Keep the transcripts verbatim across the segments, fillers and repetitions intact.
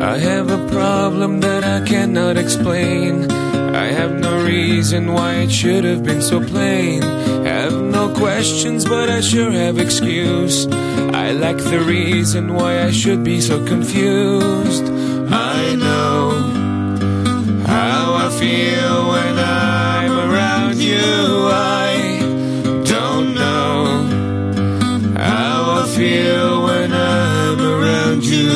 I have a problem that I cannot explain. I have no reason why it should have been so plain. Have no questions, but I sure have excuse. I lack the reason why I should be so confused. I know how I feel when I'm around you. I don't know how I feel when I'm around you.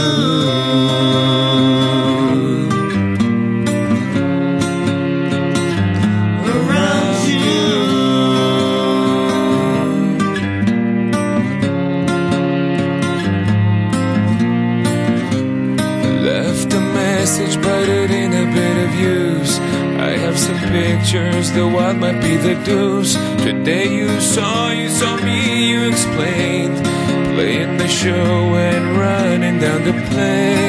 But it ain't a bit of use. I have some pictures, the what might be the deuce. Today you saw, you saw me, you explained, playing the show and running down the plane.